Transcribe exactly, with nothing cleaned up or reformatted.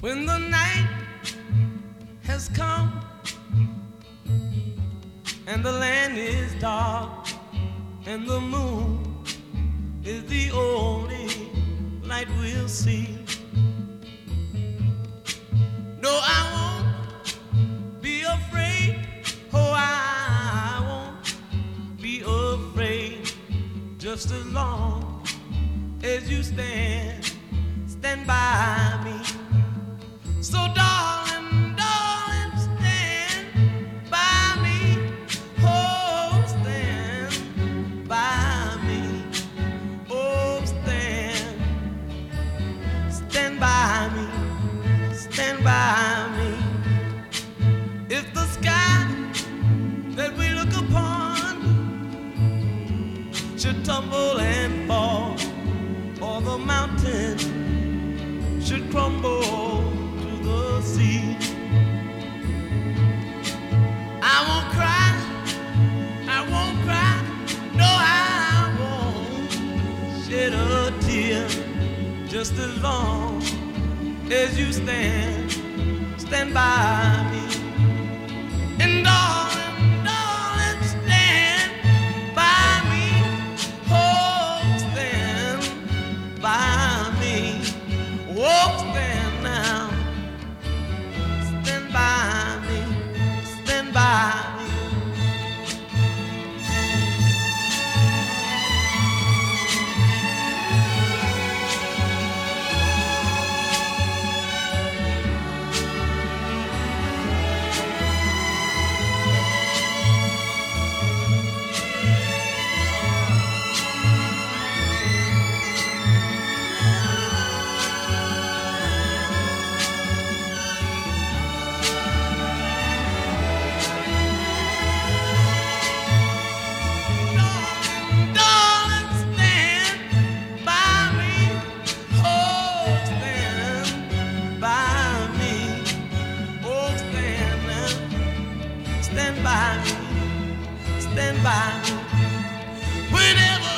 When the night has come and the land is dark and the moon is the only light we'll see. No, I won't be afraid. Oh, I won't be afraid. Just as long as you stand, stand by me. So darling, darling, stand by me. Oh, stand by me. Oh, stand, stand by me. Stand by me. If the sky that we look upon should tumble and fall, or the mountain should crumble to the sea, I won't cry, I won't cry, no, I won't shed a tear. Just as long as you stand, stand by me. And darling, darling, stand by me. Oh, stand by me. Oh, stand now. Stand by me. Stand by me. Stand by me, stand by me, whenever